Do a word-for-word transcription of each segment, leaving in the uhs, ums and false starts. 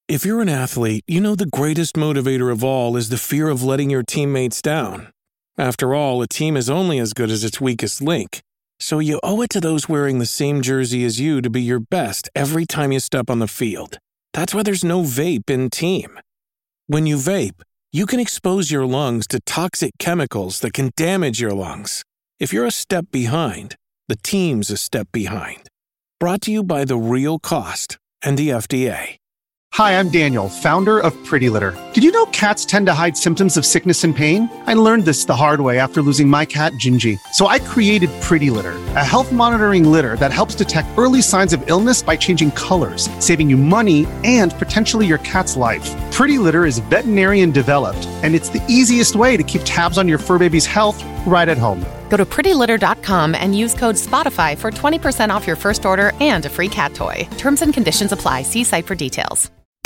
If you're an athlete, you know the greatest motivator of all is the fear of letting your teammates down. After all, a team is only as good as its weakest link. So you owe it to those wearing the same jersey as you to be your best every time you step on the field. That's why there's no vape in team. When you vape, you can expose your lungs to toxic chemicals that can damage your lungs. If you're a step behind, the team's a step behind. Brought to you by The Real Cost and the F D A. Hi, I'm Daniel, founder of Pretty Litter. Did you know cats tend to hide symptoms of sickness and pain? I learned this the hard way after losing my cat, Gingy. So I created Pretty Litter, a health monitoring litter that helps detect early signs of illness by changing colors, saving you money and potentially your cat's life. Pretty Litter is veterinarian developed, and it's the easiest way to keep tabs on your fur baby's health right at home. Go to pretty litter dot com and use code SPOTIFY for twenty percent off your first order and a free cat toy. Terms and conditions apply. See site for details.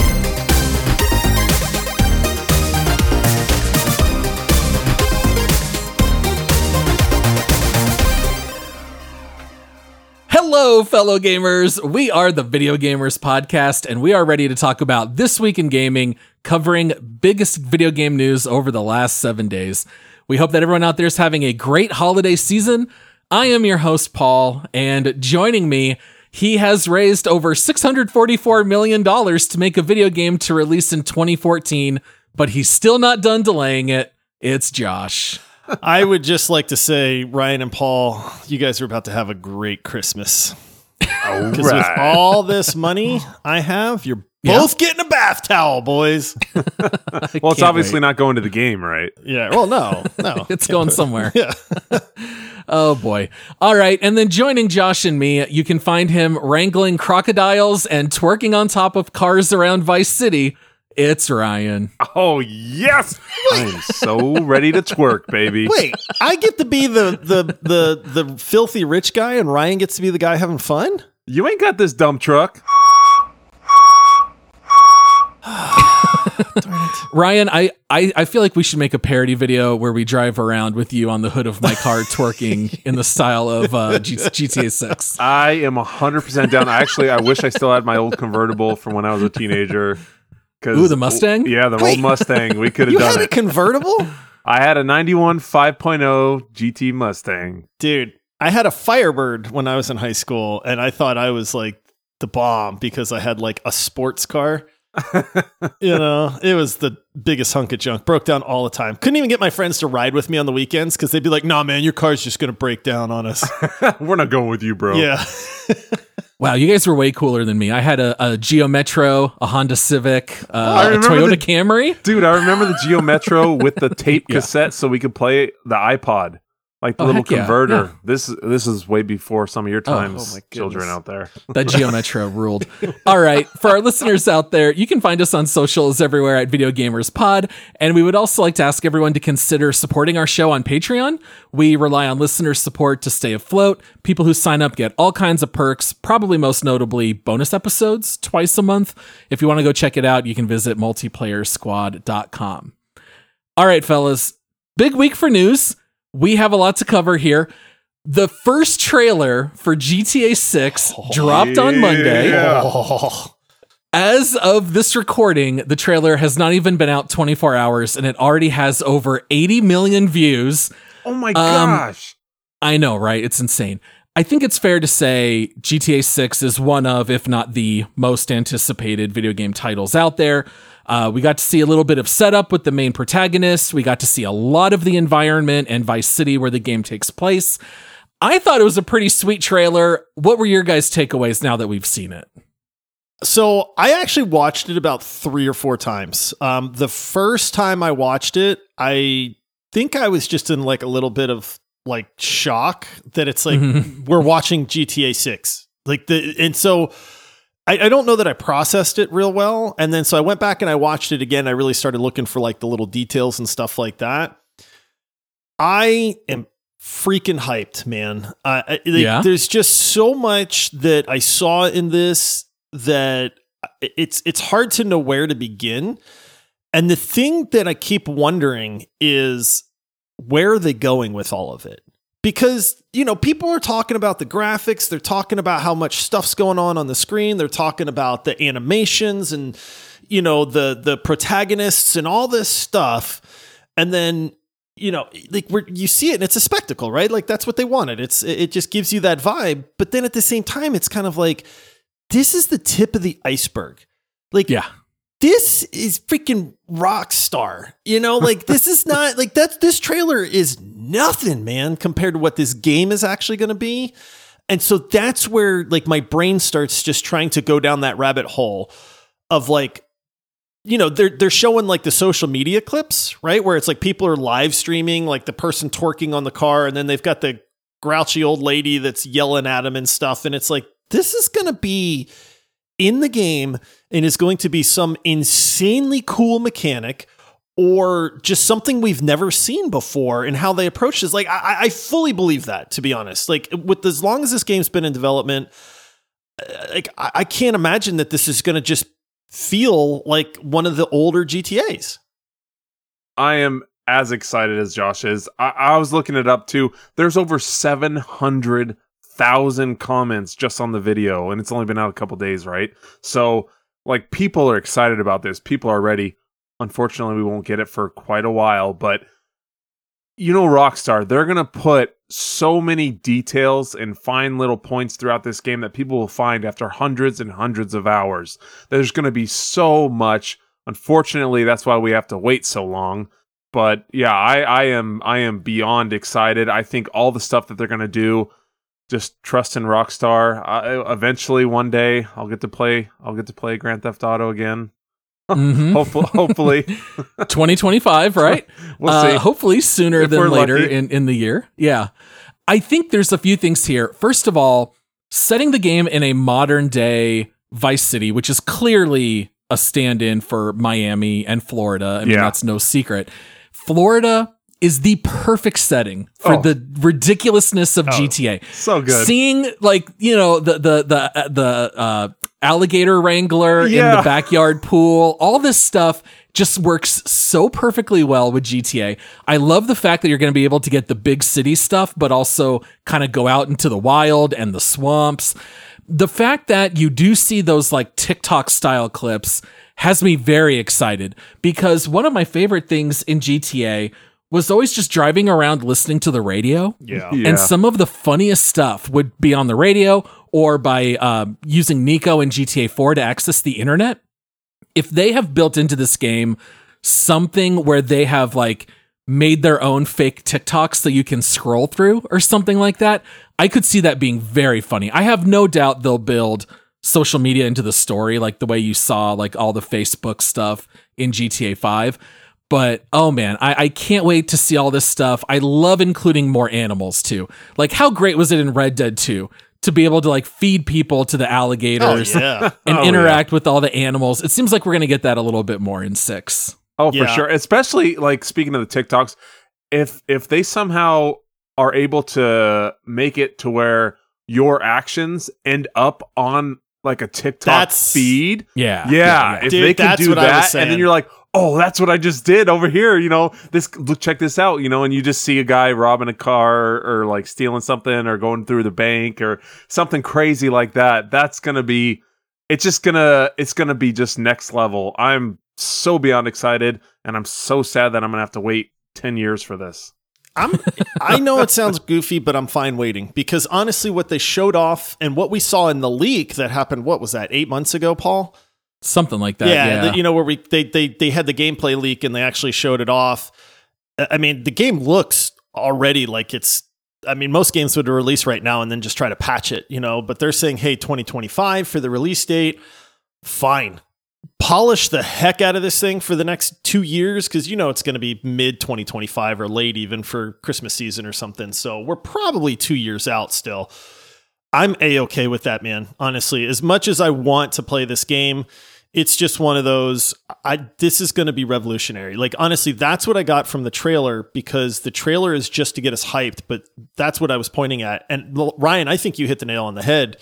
Hello, fellow gamers. We are the Video Gamers Podcast, and we are ready to talk about This Week in Gaming, covering biggest video game news over the last seven days. We hope that everyone out there is having a great holiday season. I am your host, Paul, and joining me, he has raised over six hundred forty-four million dollars to make a video game to release in twenty fourteen, but he's still not done delaying it. It's Josh. I would just like to say, Ryan and Paul, you guys are about to have a great Christmas. Because right. with all this money I have, you're both yeah. getting a bath towel, boys. Well, it's obviously wait. not going to the game, right? Yeah. Well, no, no. It's going somewhere. Yeah. Oh, boy. All right. And then joining Josh and me, you can find him wrangling crocodiles and twerking on top of cars around Vice City. It's Ryan. Oh, yes. I'm so ready to twerk, baby. Wait, I get to be the, the the the filthy rich guy and Ryan gets to be the guy having fun? You ain't got this dump truck. Ryan, I, I, I feel like we should make a parody video where we drive around with you on the hood of my car twerking in the style of uh, G- GTA six. I am one hundred percent down. Actually, I wish I still had my old convertible from when I was a teenager. Ooh, the Mustang? Yeah, the Wait, old Mustang. We could have you done had it. A convertible? I had a ninety-one five point oh G T Mustang. Dude, I had a Firebird when I was in high school, and I thought I was like the bomb because I had like a sports car. You know, it was the biggest hunk of junk. Broke down all the time. Couldn't even get my friends to ride with me on the weekends because they'd be like, nah, man, your car's just going to break down on us. We're not going with you, bro. Yeah. Wow, you guys were way cooler than me. I had a, a Geo Metro, a Honda Civic, uh, a Toyota the, Camry. Dude, I remember the Geo Metro with the tape yeah. cassette so we could play the iPod. Like the oh, little yeah. converter. Yeah. This this is way before some of your times, oh, oh children out there. That Geo Metro ruled. All right. For our listeners out there, you can find us on socials everywhere at Video Gamers Pod. And we would also like to ask everyone to consider supporting our show on Patreon. We rely on listener support to stay afloat. People who sign up get all kinds of perks, probably most notably bonus episodes twice a month. If you want to go check it out, you can visit multiplayer squad dot com. All right, fellas. Big week for news. We have a lot to cover here. The first trailer for G T A six oh, dropped yeah. on Monday. Oh. As of this recording, the trailer has not even been out twenty-four hours, and it already has over eighty million views. Oh my gosh. Um, I know, right? It's insane. I think it's fair to say G T A six is one of, if not the most anticipated video game titles out there. Uh, we got to see a little bit of setup with the main protagonist. We got to see a lot of the environment and Vice City where the game takes place. I thought it was a pretty sweet trailer. What were your guys' takeaways now that we've seen it? So I actually watched it about three or four times. Um, the first time I watched it, I think I was just in like a little bit of like shock that it's like mm-hmm. we're watching G T A six. Like the and so I, I don't know that I processed it real well. And then so I went back and I watched it again. I really started looking for like the little details and stuff like that. I am freaking hyped, man. Uh, like, yeah. There's just so much that I saw in this that it's it's hard to know where to begin. And the thing that I keep wondering is where are they going with all of it? Because, you know, people are talking about the graphics. They're talking about how much stuff's going on on the screen. They're talking about the animations and, you know, the the protagonists and all this stuff. And then, you know, like where you see it and it's a spectacle, right? Like that's what they wanted. It's it just gives you that vibe. But then at the same time, it's kind of like, this is the tip of the iceberg. Like, yeah. This is freaking Rockstar, you know, like this is not like that's this trailer is nothing, man, compared to what this game is actually going to be. And so that's where like my brain starts just trying to go down that rabbit hole of like, you know, they're, they're showing like the social media clips, right? Where it's like people are live streaming, like the person twerking on the car. And then they've got the grouchy old lady that's yelling at them and stuff. And it's like, this is going to be in the game and is going to be some insanely cool mechanic or just something we've never seen before and how they approach this. Like, I, I fully believe that, to be honest. Like, with as long as this game's been in development, like I, I can't imagine that this is going to just feel like one of the older G T As. I am as excited as Josh is. I, I was looking it up too. There's over seven hundred thousand comments just on the video, and it's only been out a couple days, right? So, like, people are excited about this. People are ready. Unfortunately, we won't get it for quite a while, but you know, Rockstar, they're going to put so many details and fine little points throughout this game that people will find after hundreds and hundreds of hours. There's going to be so much. Unfortunately, that's why we have to wait so long. But yeah, I, I am I am beyond excited. I think all the stuff that they're going to do, just trust in Rockstar. I, eventually, one day, I'll get to play. I'll get to play Grand Theft Auto again. Mm-hmm. hopefully, hopefully. twenty twenty-five, right? We'll see. Uh, hopefully sooner If than we're later lucky. in, in the year. Yeah. I think there's a few things here. First of all, setting the game in a modern day Vice City, which is clearly a stand-in for Miami and Florida. I mean, Yeah. that's no secret. Florida is the perfect setting for Oh. the ridiculousness of G T A. So good. Seeing like, you know, the the the uh, the uh, alligator wrangler in Yeah. the backyard pool, all this stuff just works so perfectly well with G T A. I love the fact that you're going to be able to get the big city stuff, but also kind of go out into the wild and the swamps. The fact that you do see those like TikTok style clips has me very excited, because one of my favorite things in G T A was always just driving around listening to the radio. Yeah. Yeah. And some of the funniest stuff would be on the radio or by uh, using Nico in G T A four to access the internet. If they have built into this game something where they have like made their own fake TikToks that you can scroll through or something like that, I could see that being very funny. I have no doubt they'll build social media into the story, like the way you saw like all the Facebook stuff in G T A five. But, oh man, I, I can't wait to see all this stuff. I love including more animals too. Like, how great was it in Red Dead two to be able to like feed people to the alligators Oh, yeah. and Oh, interact with all the animals? It seems like we're going to get that a little bit more in six. Oh, for Yeah. sure. Especially like speaking of the TikToks, if if they somehow are able to make it to where your actions end up on like a TikTok That's- feed, Yeah. yeah, if Dude, they can that's do what I was that, and saying. then you're like, oh, that's what I just did over here. You know, this look, check this out. You know, and you just see a guy robbing a car or like stealing something or going through the bank or something crazy like that. That's gonna be. It's just gonna. It's gonna be just next level. I'm so beyond excited, and I'm so sad that I'm gonna have to wait ten years for this. I'm I know it sounds goofy, but I'm fine waiting, because honestly what they showed off and what we saw in the leak that happened, what was that, eight months ago, Paul? Something like that. yeah, Yeah. the- you know, where we they, they they had the gameplay leak and they actually showed it off. I I mean, the game looks already like it's I mean, most games would release right now and then just try to patch it, you know, but they're saying, hey, twenty twenty-five for the release date. Fine. Polish the heck out of this thing for the next two years, because you know it's going to be mid twenty twenty-five or late even for Christmas season or something. So we're probably two years out still. I'm A-okay with that, man. Honestly, as much as I want to play this game, it's just one of those, I this is going to be revolutionary. Like, honestly, that's what I got from the trailer, because the trailer is just to get us hyped, but that's what I was pointing at. And Ryan, I think you hit the nail on the head.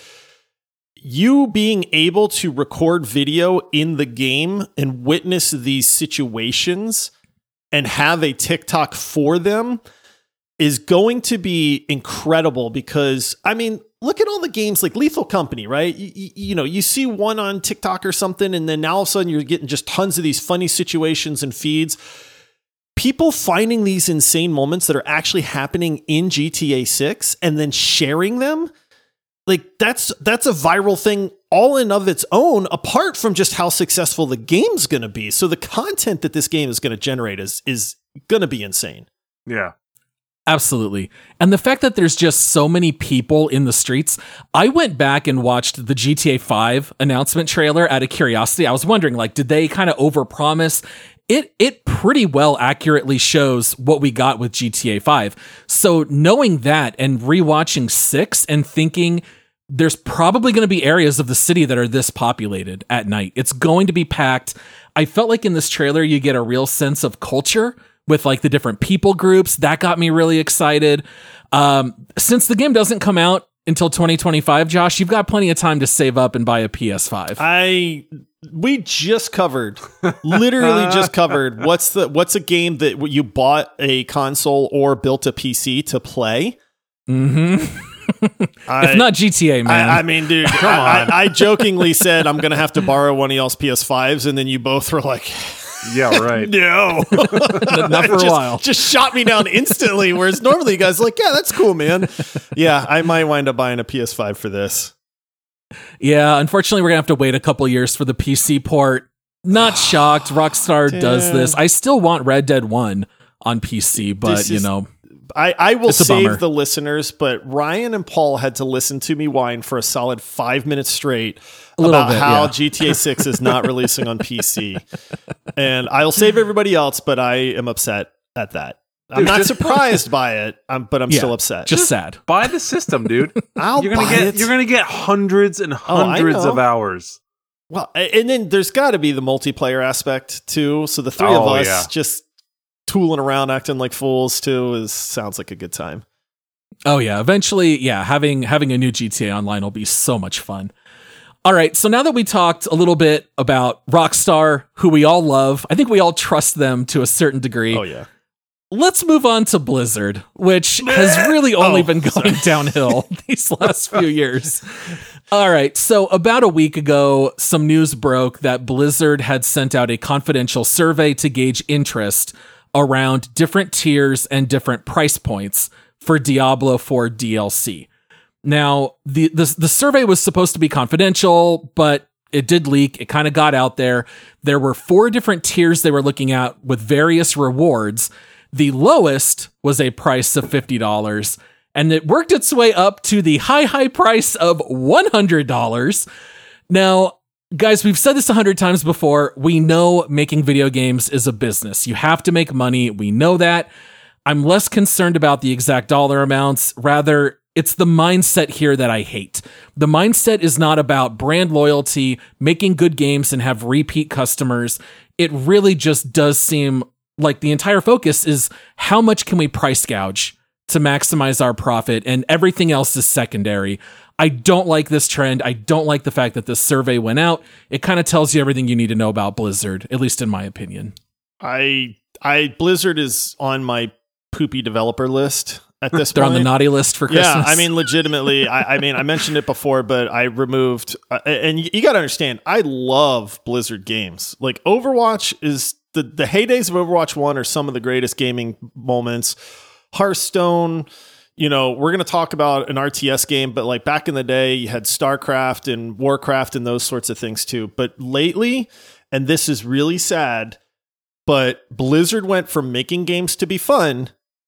You being able to record video in the game and witness these situations and have a TikTok for them is going to be incredible, because, I mean, look at all the games like Lethal Company, right? You, you, you know, you see one on TikTok or something, and then now all of a sudden you're getting just tons of these funny situations and feeds. People finding these insane moments that are actually happening in G T A six and then sharing them, like that's that's a viral thing all in of its own, apart from just how successful the game's going to be. So the content that this game is going to generate is is going to be insane. Yeah. Absolutely. And the fact that there's just so many people in the streets. I went back and watched the G T A five announcement trailer out of curiosity. I was wondering, like, did they kind of overpromise? It it pretty well accurately shows what we got with G T A five. So knowing that and rewatching six and thinking there's probably going to be areas of the city that are this populated at night. It's going to be packed. I felt like in this trailer you get a real sense of culture with like the different people groups. That got me really excited. Um, since the game doesn't come out until twenty twenty-five, Josh, you've got plenty of time to save up and buy a P S five. I we just covered, literally just covered. What's the what's a game that you bought a console or built a P C to play? Mm-hmm. I, if not G T A, man. I, I mean, dude, come I, on. I, I jokingly said I'm gonna have to borrow one of y'all's P S fives, and then you both were like, "Yeah, right." No, not for a just, while. Just shot me down instantly. Whereas normally you guys are like, "Yeah, that's cool, man." Yeah, I might wind up buying a P S five for this. Yeah, unfortunately, we're gonna have to wait a couple years for the P C port. Not shocked. Rockstar Dude. does this. I still want Red Dead one on P C, but This you is- know. I, I will It's a save bummer. the listeners, but Ryan and Paul had to listen to me whine for a solid five minutes straight A little about bit, how yeah. G T A six is not releasing on P C. And I'll save everybody else, but I am upset at that. I'm Dude, not just- surprised by it, um, but I'm Yeah, still upset. Just sad. Buy the system, dude. I'll you're gonna buy get it. you're gonna get hundreds and Oh, I hundreds know. of hours. Well, and then there's got to be the multiplayer aspect too. So the three of Oh, us yeah. just tooling around, acting like fools too, is sounds like a good time. Oh yeah, eventually, yeah, having having a new G T A Online will be so much fun. All right, so now that we talked a little bit about Rockstar, who we all love, I think we all trust them to a certain degree. Oh yeah. Let's move on to Blizzard, which has really only Oh, been going downhill these last few years. All right, so about a week ago, some news broke that Blizzard had sent out a confidential survey to gauge interest around different tiers and different price points for Diablo four D L C. Now, the, the, the survey was supposed to be confidential, but it did leak. It kind of got out there. There were four different tiers they were looking at with various rewards. The lowest was a price of fifty dollars, and it worked its way up to the high, high price of one hundred dollars. Now, guys, we've said this a hundred times before. We know making video games is a business. You have to make money. We know that. I'm less concerned about the exact dollar amounts. Rather, it's the mindset here that I hate. The mindset is not about brand loyalty, making good games and have repeat customers. It really just does seem like the entire focus is how much can we price gouge to maximize our profit, and everything else is secondary. I don't like this trend. I don't like the fact that this survey went out. It kind of tells you everything you need to know about Blizzard, at least in my opinion. I I Blizzard is on my poopy developer list at this They're point. on the naughty list for Christmas. Yeah, I mean, legitimately, I, I mean, I mentioned it before, but I removed, uh, and you, you got to understand, I love Blizzard games. Like Overwatch is the the heydays of Overwatch one are some of the greatest gaming moments. Hearthstone, you know, we're going to talk about an R T S game, but like back in the day, you had StarCraft and Warcraft and those sorts of things too. But lately, and this is really sad, but Blizzard went from making games to be fun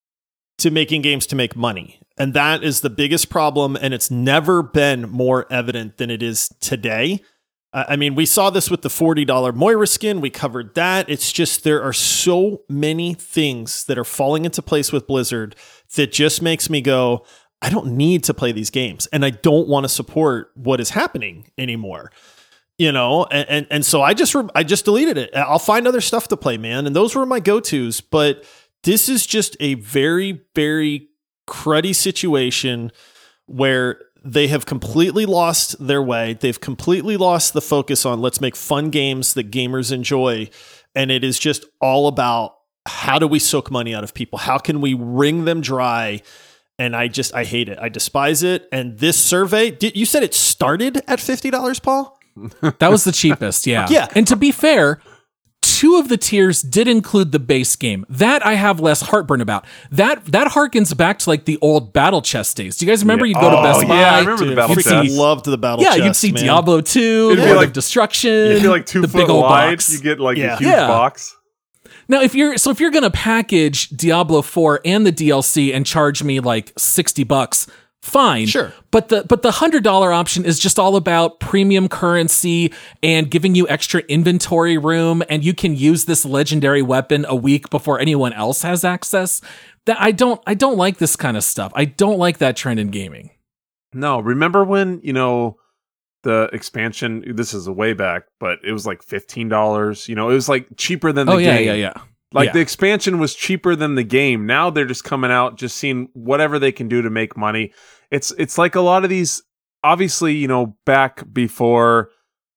to making games to make money. And that is the biggest problem. And it's never been more evident than it is today. Uh, I mean, we saw this with the forty dollars Moira skin. We covered that. It's just, there are so many things that are falling into place with Blizzard that just makes me go, I don't need to play these games. And I don't want to support what is happening anymore. You know, and, and, and so I just, re- I just deleted it. I'll find other stuff to play, man. And those were my go-tos, but this is just a very, very cruddy situation where they have completely lost their way. They've completely lost the focus on let's make fun games that gamers enjoy. And it is just all about how do we soak money out of people? How can we wring them dry? And I just, I hate it. I despise it. And this survey, did, you said it started at fifty dollars, Paul? That was the cheapest, yeah. Yeah. And to be fair, two of the tiers did include the base game. That I have less heartburn about. That that harkens back to like the old battle chest days. Do you guys remember Yeah. you'd go to Oh, Best Buy? yeah, I remember Dude, the battle freaking chest. loved the battle Yeah, chest, you'd see man. Diablo two, It'd be Lord like- of Destruction, It'd be like two the foot big old wide. box. You get like Yeah. a huge Yeah. box. Now, if you're so if you're gonna package Diablo four and the D L C and charge me like sixty bucks, fine. Sure. But the but the hundred dollar option is just all about premium currency and giving you extra inventory room, and you can use this legendary weapon a week before anyone else has access. That I don't I don't like this kind of stuff. I don't like that trend in gaming. No, remember when, you know, the expansion, this is a way back, but it was like fifteen dollars. You know, it was like cheaper than the Oh yeah, game. yeah, yeah. Like Yeah. the expansion was cheaper than the game. Now they're just coming out, just seeing whatever they can do to make money. It's it's like a lot of these, obviously, you know, back before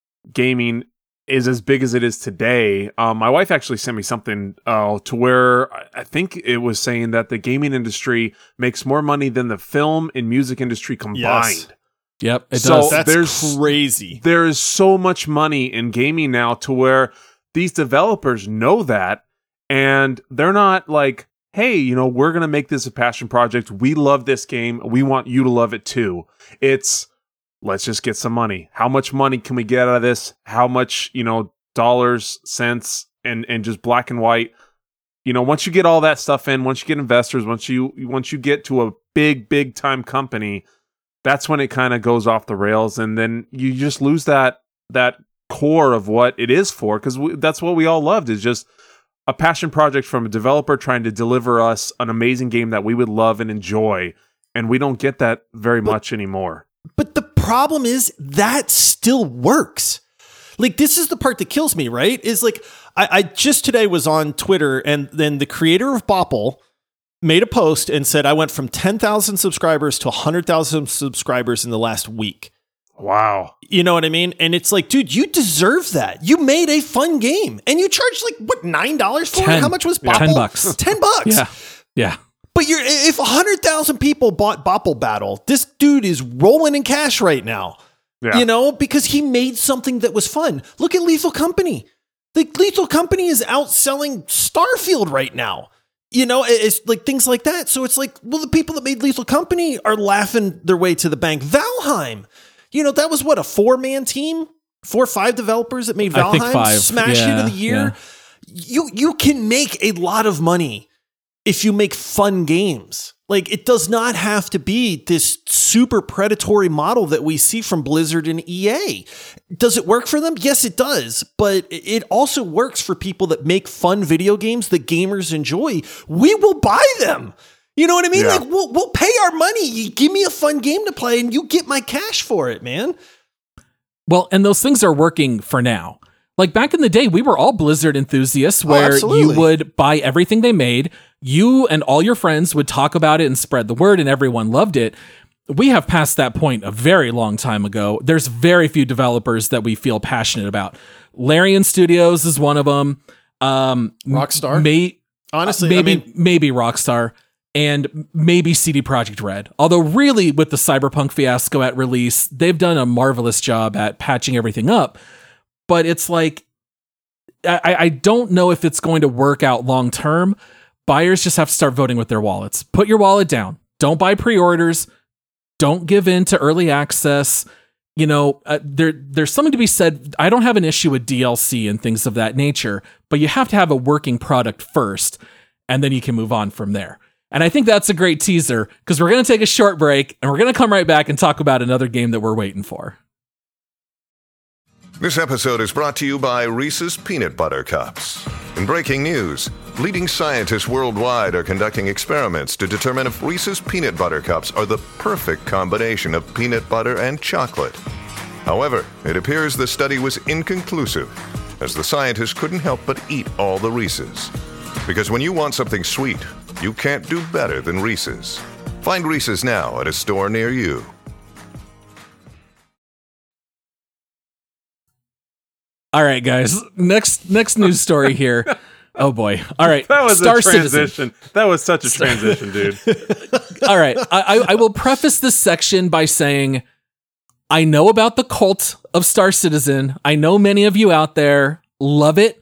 gaming is as big as it is today. Um, my wife actually sent me something uh, to where I- I think it was saying that the gaming industry makes more money than the film and music industry combined. Yes. Yep, it So does. That's There's- crazy. There is so much money in gaming now to where these developers know that, and they're not like, hey, you know, we're going to make this a passion project. We love this game. We want you to love it too. It's, let's just get some money. How much money can we get out of this? How much, you know, dollars, cents, and, and just black and white. You know, once you get all that stuff in, once you get investors, once you, once you get to a big, big time company, that's when it kind of goes off the rails. And then you just lose that, that core of what it is for. Cause we, that's what we all loved, is just a passion project from a developer trying to deliver us an amazing game that we would love and enjoy. And we don't get that very But- much anymore. But the problem is that still works. Like, this is the part that kills me, right? Is like, I, I just today was on Twitter, and then the creator of Bopple made a post and said, I went from ten thousand subscribers to one hundred thousand subscribers in the last week. Wow. You know what I mean? And it's like, dude, you deserve that. You made a fun game, and you charged like, what, nine dollars for Ten. it? How much was Yeah. Bopple? Ten bucks. ten bucks. Yeah, yeah. But you're, if one hundred thousand people bought Bopple Battle, this dude is rolling in cash right now. Yeah. You know, because he made something that was fun. Look at Lethal Company. The Lethal Company is outselling Starfield right now. You know, it- it's like things like that. So it's like, well, the people that made Lethal Company are laughing their way to the bank. Valheim, you know, that was what, a four-man team? Four or five developers that made I think Valheim five. smash Yeah, hit of the year. yeah. You you can make a lot of money if you make fun games. Like, it does not have to be this super predatory model that we see from Blizzard and E A. Does it work for them? Yes, it does. But it also works for people that make fun video games that gamers enjoy. We will buy them. You know what I mean? Yeah. Like, we'll, we'll pay our money. You give me a fun game to play and you get my cash for it, man. Well, and those things are working for now. Like back in the day, we were all Blizzard enthusiasts where absolutely. you would buy everything they made. You and all your friends would talk about it and spread the word, and everyone loved it. We have passed that point a very long time ago. There's very few developers that we feel passionate about. Larian Studios is one of them. Um, Rockstar? May, Honestly, maybe I mean, maybe Rockstar, and maybe C D Projekt Red. Although really, with the Cyberpunk fiasco at release, they've done a marvelous job at patching everything up. But it's like, I, I don't know if it's going to work out long term. Buyers just have to start voting with their wallets. Put your wallet down. Don't buy pre-orders. Don't give in to early access. You know, uh, there there's something to be said. I don't have an issue with D L C and things of that nature, but you have to have a working product first, and then you can move on from there. And I think that's a great teaser, because we're going to take a short break, and we're going to come right back and talk about another game that we're waiting for. This episode is brought to you by Reese's Peanut Butter Cups. In breaking news, leading scientists worldwide are conducting experiments to determine if Reese's Peanut Butter Cups are the perfect combination of peanut butter and chocolate. However, it appears the study was inconclusive, as the scientists couldn't help but eat all the Reese's. Because when you want something sweet, you can't do better than Reese's. Find Reese's now at a store near you. All right, guys. Next next news story here. Oh boy. All right. That was Star a transition. Citizen. That was such a transition, dude. All right. I, I will preface this section by saying I know about the cult of Star Citizen. I know many of you out there love it.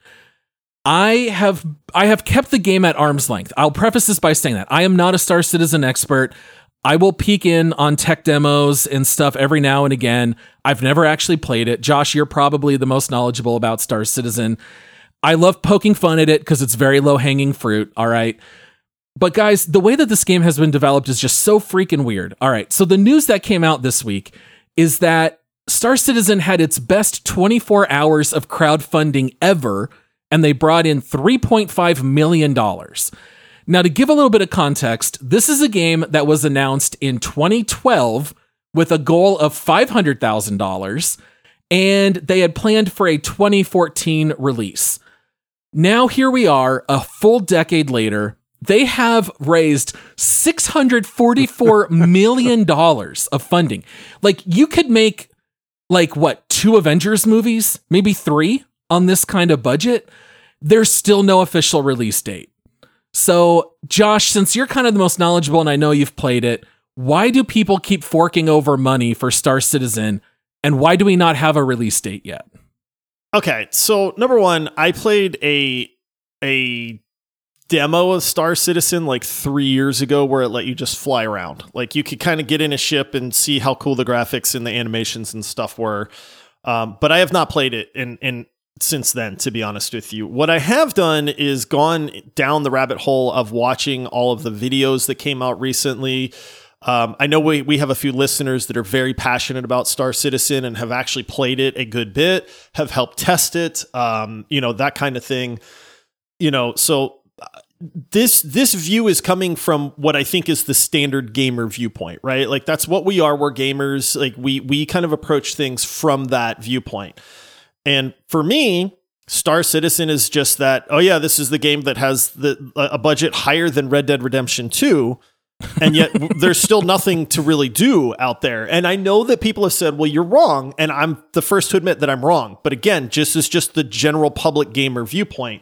I have I have kept the game at arm's length. I'll preface this by saying that I am not a Star Citizen expert. I will peek in on tech demos and stuff every now and again. I've never actually played it. Josh, you're probably the most knowledgeable about Star Citizen. I love poking fun at it because it's very low-hanging fruit, all right? But guys, the way that this game has been developed is just so freaking weird. All right, so the news that came out this week is that Star Citizen had its best twenty-four hours of crowdfunding ever, and they brought in three point five million dollars. Now, to give a little bit of context, this is a game that was announced in twenty twelve with a goal of five hundred thousand dollars, and they had planned for a twenty fourteen release. Now, here we are, a full decade later. They have raised six hundred forty-four million dollars of funding. Like, you could make, like, what, two Avengers movies? Maybe three on this kind of budget? There's still no official release date. So, Josh, since you're kind of the most knowledgeable and I know you've played it, why do people keep forking over money for Star Citizen, and why do we not have a release date yet? Okay, so number one, I played a a demo of Star Citizen like three years ago where it let you just fly around. Like you could kind of get in a ship and see how cool the graphics and the animations and stuff were. Um, but I have not played it in, in since then, to be honest with you. What I have done is gone down the rabbit hole of watching all of the videos that came out recently. Um, I know we, we have a few listeners that are very passionate about Star Citizen and have actually played it a good bit, have helped test it, um, you know, that kind of thing. You know, so this this view is coming from what I think is the standard gamer viewpoint, right? Like that's what we are. We're gamers. Like we we kind of approach things from that viewpoint. And for me, Star Citizen is just that, oh yeah, this is the game that has the a budget higher than Red Dead Redemption two. And yet there's still nothing to really do out there. And I know that people have said, well, you're wrong. And I'm the first to admit that I'm wrong. But again, just as just the general public gamer viewpoint,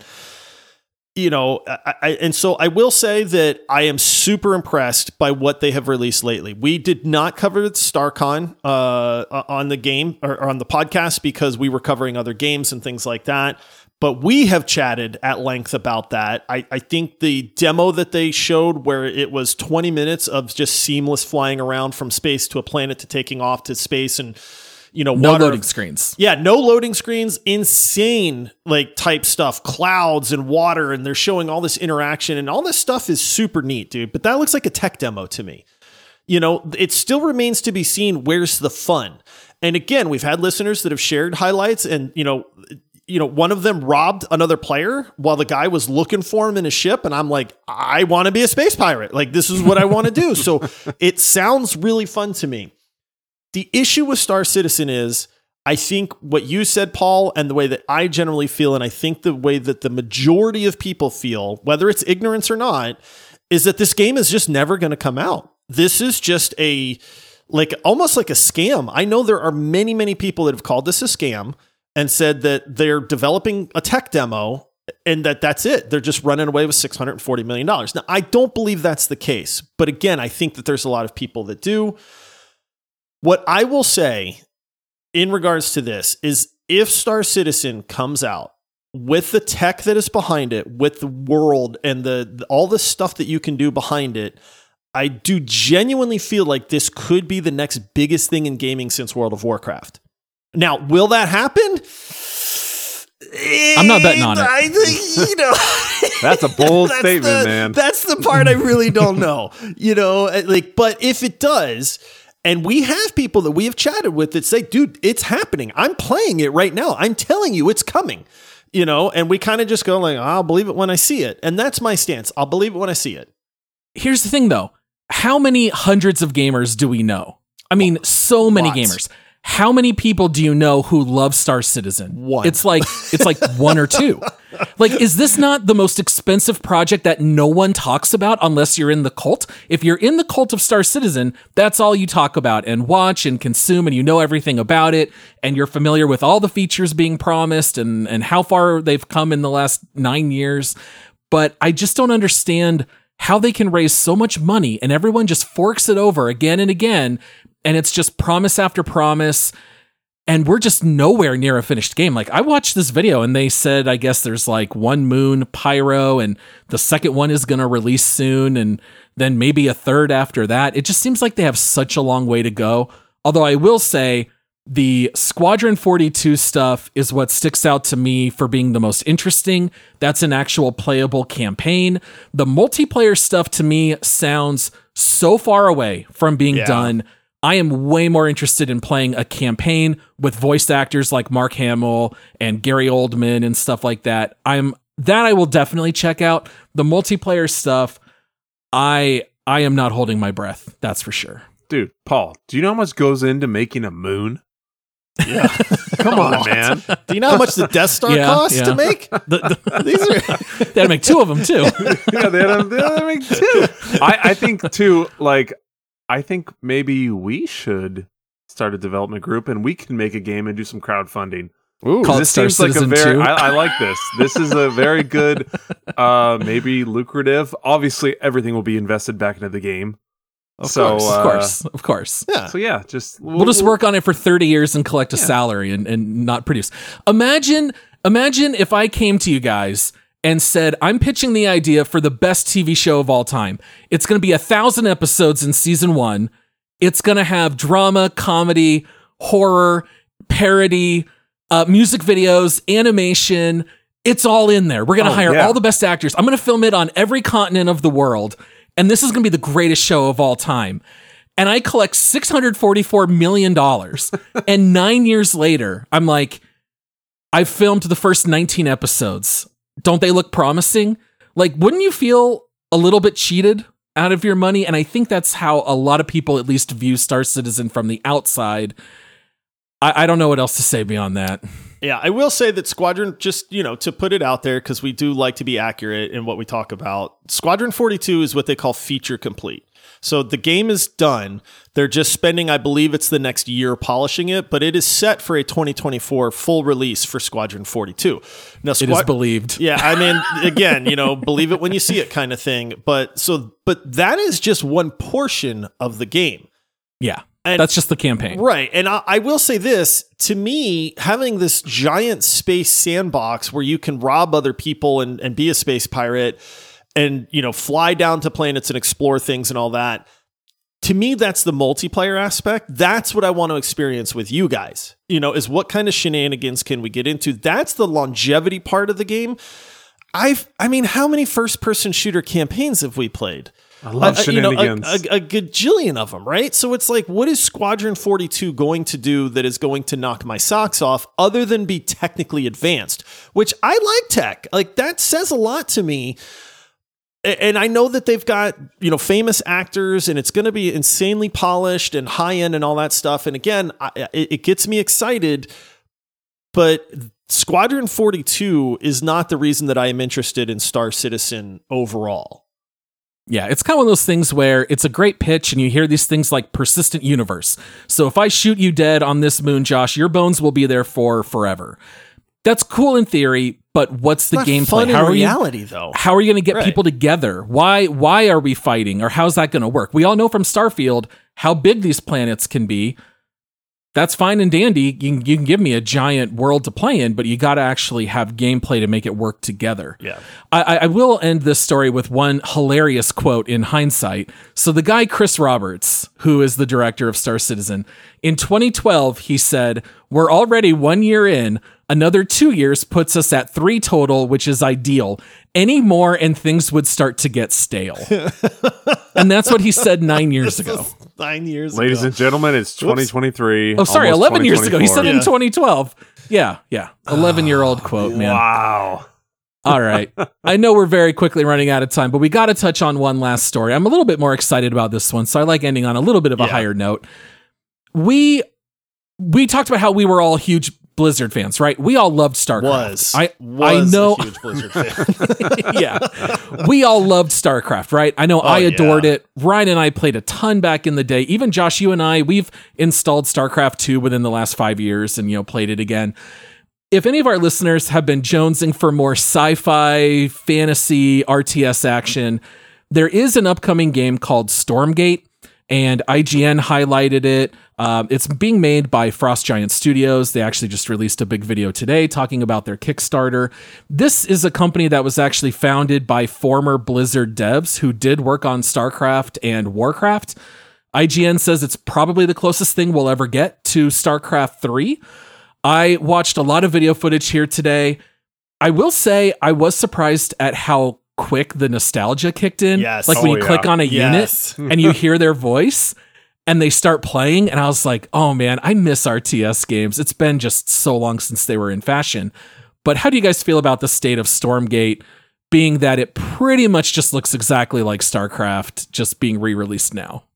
you know, I, I, and so I will say that I am super impressed by what they have released lately. We did not cover StarCon uh, on the game or, or on the podcast because we were covering other games and things like that. But we have chatted at length about that. I, I think the demo that they showed where it was twenty minutes of just seamless flying around from space to a planet to taking off to space and, you know, no water. loading screens. Yeah, no loading screens, insane like type stuff, clouds and water, and they're showing all this interaction and all this stuff is super neat, dude. But that looks like a tech demo to me. You know, it still remains to be seen where's the fun. And again, we've had listeners that have shared highlights and, you know, you know, one of them robbed another player while the guy was looking for him in a ship. And I'm like, I want to be a space pirate. Like, this is what I want to do. So it sounds really fun to me. The issue with Star Citizen is, I think what you said, Paul, and the way that I generally feel, and I think the way that the majority of people feel, whether it's ignorance or not, is that this game is just never going to come out. This is just a, like, almost like a scam. I know there are many, many people that have called this a scam and said that they're developing a tech demo and that that's it. They're just running away with six hundred forty million dollars. Now, I don't believe that's the case. But again, I think that there's a lot of people that do. What I will say in regards to this is if Star Citizen comes out with the tech that is behind it, with the world and the, the all the stuff that you can do behind it, I do genuinely feel like this could be the next biggest thing in gaming since World of Warcraft. Now, will that happen? I'm not betting on it. I think, you know, that's a bold that's statement, the, man. That's the part I really don't know. You know, like, but if it does, and we have people that we have chatted with that say, dude, it's happening. I'm playing it right now. I'm telling you, it's coming. You know, and we kind of just go like, I'll believe it when I see it. And that's my stance. I'll believe it when I see it. Here's the thing, though. How many hundreds of gamers do we know? I mean, so many Lots. gamers. how many people do you know who love Star Citizen? One. It's like it's like one or two. Like, is this not the most expensive project that no one talks about unless you're in the cult? If you're in the cult of Star Citizen, that's all you talk about and watch and consume, and you know everything about it, and you're familiar with all the features being promised and, and how far they've come in the last nine years. But I just don't understand how they can raise so much money and everyone just forks it over again and again, and it's just promise after promise. And we're just nowhere near a finished game. Like, I watched this video and they said, I guess there's like one moon pyro and the second one is going to release soon. And then maybe a third after that. It just seems like they have such a long way to go. Although I will say the Squadron forty-two stuff is what sticks out to me for being the most interesting. That's an actual playable campaign. The multiplayer stuff to me sounds so far away from being Yeah. done. I am way more interested in playing a campaign with voice actors like Mark Hamill and Gary Oldman and stuff like that. I'm that I will definitely check out. The multiplayer stuff, I I am not holding my breath. That's for sure. Dude, Paul, do you know how much goes into making a moon? Yeah. Come on, man. Do you know how much the Death Star Yeah, costs yeah. to make? The- the- these are They had to make two of them too. Yeah, they had, they had to make two. I, I think too, like, I think maybe we should start a development group and we can make a game and do some crowdfunding. Ooh, Call it This Star seems like a Citizen very. two. I, I like this. This is a very good, uh, maybe lucrative. Obviously, everything will be invested back into the game. Of so, course, uh, Of course, of course. yeah. So yeah, just we'll, We'll just work on it for thirty years and collect a salary and, and not produce. Imagine, imagine if I came to you guys and said, I'm pitching the idea for the best T V show of all time. It's going to be a thousand episodes in season one. It's going to have drama, comedy, horror, parody, uh, music videos, animation. It's all in there. We're going to Oh, hire yeah. all the best actors. I'm going to film it on every continent of the world. And this is going to be the greatest show of all time. And I collect six hundred forty-four million dollars. And nine years later, I'm like, I've filmed the first nineteen episodes. Don't they look promising? Like, wouldn't you feel a little bit cheated out of your money? And I think that's how a lot of people at least view Star Citizen from the outside. I, I don't know what else to say beyond that. Yeah, I will say that Squadron, just, you know, to put it out there, because we do like to be accurate in what we talk about, Squadron forty-two is what they call feature complete. So the game is done. They're just spending, I believe it's the next year polishing it, but it is set for a twenty twenty-four full release for Squadron forty-two. Now, It is believed. Yeah, I mean, again, you know, believe it when you see it kind of thing. But so, but that is just one portion of the game. Yeah. And- That's just the campaign. Right. And I, I will say this, to me, having this giant space sandbox where you can rob other people and, and be a space pirate and, you know, fly down to planets and explore things and all that. To me, that's the multiplayer aspect. That's what I want to experience with you guys, you know, is what kind of shenanigans can we get into? That's the longevity part of the game. I've, I mean, how many first person shooter campaigns have we played? I love Uh, you know, a, shenanigans. a, a gajillion of them, right? So it's like, what is Squadron forty-two going to do that is going to knock my socks off other than be technically advanced, which I like tech. Like, that says a lot to me. A- And I know that they've got, you know, famous actors and it's going to be insanely polished and high end and all that stuff. And again, I, it, it gets me excited, but Squadron forty-two is not the reason that I am interested in Star Citizen overall. Yeah, it's kind of one of those things where it's a great pitch and you hear these things like persistent universe. So if I shoot you dead on this moon, Josh, your bones will be there for forever. That's cool in theory, but what's the Not gameplay? fun in How are you reality, though. How are you going to get Right. people together? Why why are we fighting, or how's that going to work? We all know from Starfield how big these planets can be. That's fine and dandy. You can, you can give me a giant world to play in, but you got to actually have gameplay to make it work together. Yeah. I, I will end this story with one hilarious quote in hindsight. So the guy, Chris Roberts, who is the director of Star Citizen, in twenty twelve, he said, "We're already one year in. Another two years puts us at three total, which is ideal. Any more and things would start to get stale." And that's what he said nine years ago. Nine years Ladies ago. and gentlemen, it's twenty twenty-three. Oh, sorry, almost eleven years ago. He said it in Yeah. twenty twelve. Yeah, yeah. eleven-year-old quote, man. Wow. All right. I know we're very quickly running out of time, but we got to touch on one last story. I'm a little bit more excited about this one, so I like ending on a little bit of a Yeah. higher note. We we talked about how we were all huge Blizzard fans, right? We all loved StarCraft. Was. I, was I know. a huge Blizzard fan. Yeah. We all loved StarCraft, right? I know Oh, I adored yeah. it. Ryan and I played a ton back in the day. Even Josh, you and I, we've installed StarCraft two within the last five years and, you know, played it again. If any of our listeners have been jonesing for more sci-fi, fantasy, R T S action, there is an upcoming game called Stormgate, and I G N highlighted it. Um, it's being made by Frost Giant Studios. They actually just released a big video today talking about their Kickstarter. This is a company that was actually founded by former Blizzard devs who did work on StarCraft and Warcraft. I G N says it's probably the closest thing we'll ever get to StarCraft three. I watched a lot of video footage here today. I will say I was surprised at how quick the nostalgia kicked in. Yes. Like when Oh, you yeah. click on a Yes. unit and you hear their voice and they start playing, and I was like, oh man, I miss R T S games. It's been just so long since they were in fashion. But how do you guys feel about the state of Stormgate, being that it pretty much just looks exactly like StarCraft, just being re-released now?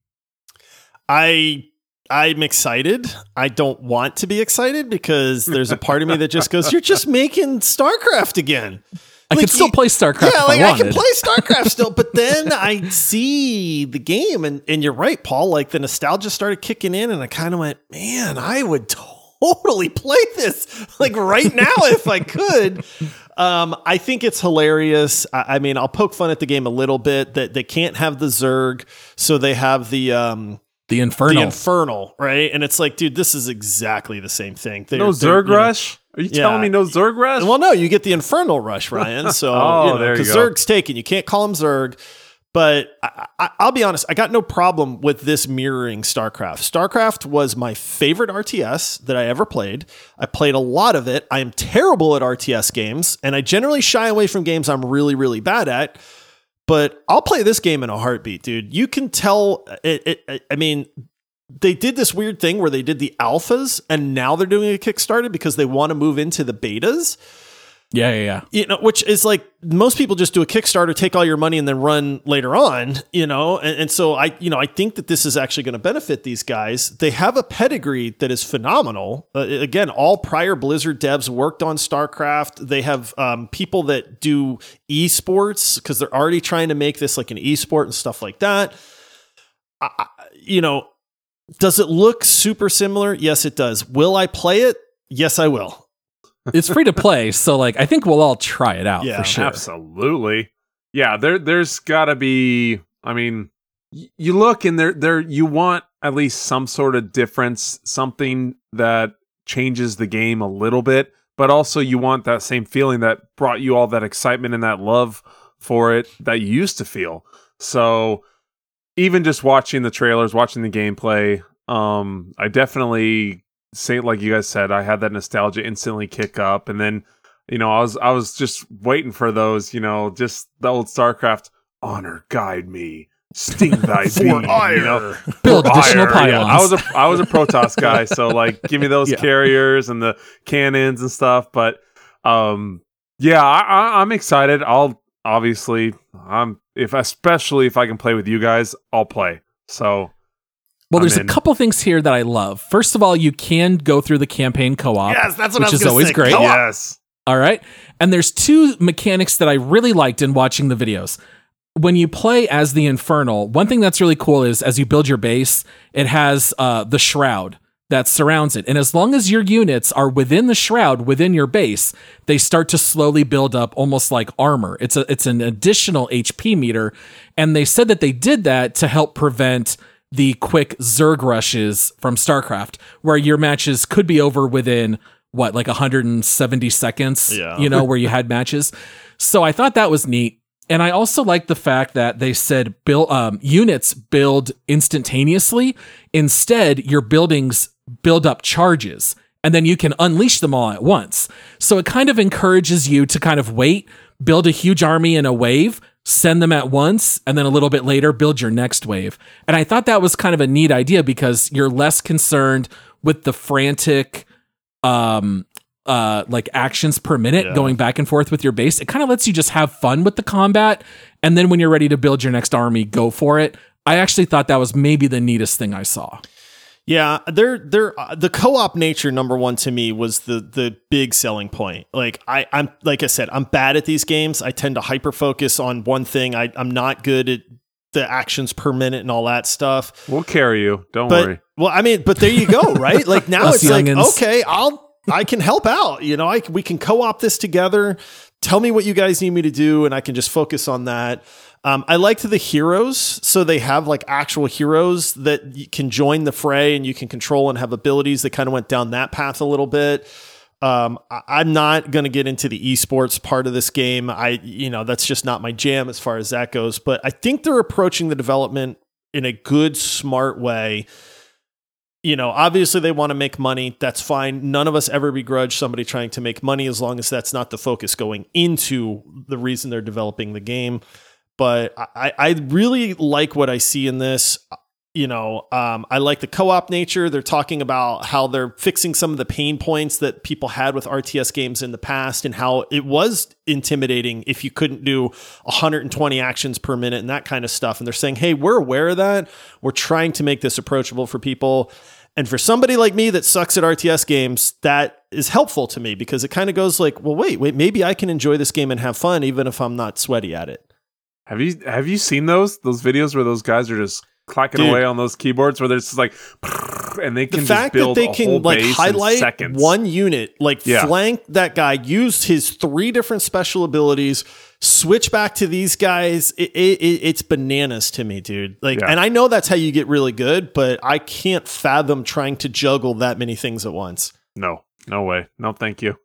I I'm excited. I don't want to be excited because there's a part of me that just goes, "You're just making StarCraft again." I Like, could still you- play StarCraft Yeah, if like I I, wanted. can play StarCraft still, but then I see the game, and and you're right, Paul. Like the nostalgia started kicking in, and I kind of went, "Man, I would totally play this like right now if I could." Um, I think it's hilarious. I, I mean, I'll poke fun at the game a little bit that they can't have the Zerg, so they have the um, The Infernal. the Infernal, right? And it's like, dude, this is exactly the same thing. They're- No they're, Zerg you know- Rush? Are you Yeah. telling me no Zerg Rush? Well, no, you get the Infernal Rush, Ryan. So, Oh, you know, there you because go. Zerg's taken. You can't call him Zerg. But I, I, I'll be honest, I got no problem with this mirroring StarCraft. StarCraft was my favorite R T S that I ever played. I played a lot of it. I am terrible at R T S games, and I generally shy away from games I'm really, really bad at. But I'll play this game in a heartbeat, dude. You can tell. It, it, I mean, they did this weird thing where they did the alphas, and now they're doing a Kickstarter because they want to move into the betas. Yeah, yeah, yeah. You know, which is like most people just do a Kickstarter, take all your money, and then run later on. You know, and, and so I, you know, I think that this is actually going to benefit these guys. They have a pedigree that is phenomenal. Uh, again, all prior Blizzard devs worked on StarCraft. They have um, people that do esports because they're already trying to make this like an esport and stuff like that. I, I- you know, does it look super similar? Yes, it does. Will I play it? Yes, I will. It's free to play, so like I think we'll all try it out Yeah, for sure. Absolutely. Yeah, there there's got to be, I mean, y- you look and there there you want at least some sort of difference, something that changes the game a little bit, but also you want that same feeling that brought you all that excitement and that love for it that you used to feel. So even just watching the trailers, watching the gameplay, um I definitely say, like you guys said, I had that nostalgia instantly kick up, and then, you know, I was I was just waiting for those, you know, just the old StarCraft, honor guide me, sting thy beam, you know, Build For additional ire, yeah. pylons. I was a I was a Protoss guy, so like, give me those Yeah. carriers and the cannons and stuff. But um, yeah, I, I, I'm excited. I'll obviously, I'm if especially if I can play with you guys, I'll play. So. Well, there's I'm in. a couple things here that I love. First of all, you can go through the campaign co-op, Yes, that's what I which was is gonna always say. great. Co-op. Yes. All right. And there's two mechanics that I really liked in watching the videos. When you play as the Infernal, one thing that's really cool is as you build your base, it has uh, the shroud that surrounds it. And as long as your units are within the shroud, within your base, they start to slowly build up almost like armor. It's a it's an additional H P meter. And they said that they did that to help prevent the quick Zerg rushes from StarCraft, where your matches could be over within what, like one hundred seventy seconds, Yeah. you know, where you had matches. So I thought that was neat. And I also like the fact that they said build um, units build instantaneously. Instead, your buildings build up charges, and then you can unleash them all at once. So it kind of encourages you to kind of wait, build a huge army in a wave, send them at once, and then a little bit later build your next wave. And I thought that was kind of a neat idea because you're less concerned with the frantic um uh like actions per minute Yeah. going back and forth with your base. It kind of lets you just have fun with the combat, and then when you're ready to build your next army, go for it. I actually thought that was maybe the neatest thing I saw. Yeah, they're they're uh, the co-op nature number one to me was the the big selling point. Like I I'm like I said, I'm bad at these games. I tend to hyper focus on one thing. I I'm not good at the actions per minute and all that stuff. We'll carry you. Don't but, worry. Well, I mean, but there you go, right? Like now it's like, youngins. okay, I'll I can help out. You know, I we can co-op this together. Tell me what you guys need me to do, and I can just focus on that. Um, I liked the heroes, so they have like actual heroes that you can join the fray and you can control and have abilities. That kind of went down that path a little bit. Um, I, I'm not going to get into the esports part of this game. I, you know, that's just not my jam as far as that goes. But I think they're approaching the development in a good, smart way. You know, obviously they want to make money. That's fine. None of us ever begrudge somebody trying to make money as long as that's not the focus going into the reason they're developing the game. But I, I really like what I see in this. You know, um, I like the co-op nature. They're talking about how they're fixing some of the pain points that people had with R T S games in the past and how it was intimidating if you couldn't do one hundred twenty actions per minute and that kind of stuff. And they're saying, hey, we're aware of that. We're trying to make this approachable for people. And for somebody like me that sucks at R T S games, that is helpful to me because it kind of goes like, well, wait, wait, maybe I can enjoy this game and have fun even if I'm not sweaty at it. Have you have you seen those those videos where those guys are just clacking Dude. away on those keyboards where they're just like, and they can The fact just build that they a can whole like base in highlight seconds. one unit, like Yeah. flank that guy, used his three different special abilities, switch back to these guys. It, it, it- it's bananas to me, dude. Like, Yeah. and I know that's how you get really good, but I can't fathom trying to juggle that many things at once. No, no way. No, thank you.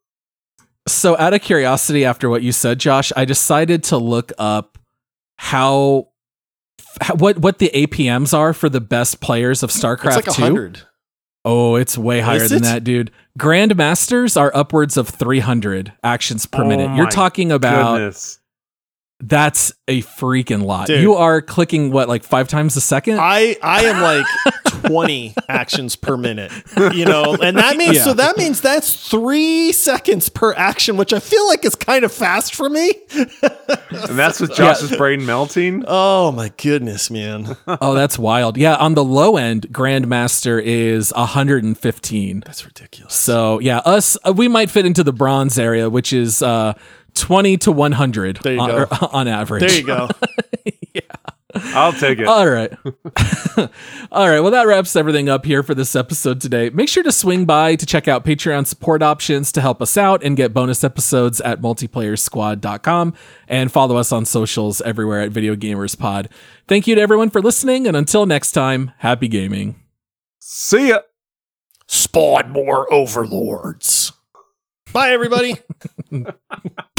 So out of curiosity, after what you said, Josh, I decided to look up how, how what what the A P Ms are for the best players of StarCraft It's like a two. hundred. Oh, it's way higher Is than it? that, dude. Grandmasters are upwards of three hundred actions per Oh minute. You're my talking about Goodness. that's a freaking lot. Dude. You are clicking what, like five times a second? I I am like twenty actions per minute, you know, and that means Yeah. so that means that's three seconds per action, which I feel like is kind of fast for me. And that's with Josh's brain melting. Oh my goodness, man, Oh, that's wild. Yeah, on the low end, Grandmaster is one hundred fifteen. that's ridiculous. So yeah, us uh, we might fit into the bronze area, which is uh, twenty to one hundred There you on, go. or- on average. There you go. I'll take it. All right. All right. Well, that wraps everything up here for this episode today. Make sure to swing by to check out Patreon support options to help us out and get bonus episodes at multiplayer squad dot com and follow us on socials everywhere at Video Gamers Pod. Thank you to everyone for listening. And until next time, happy gaming. See ya. Spawn more overlords. Bye, everybody.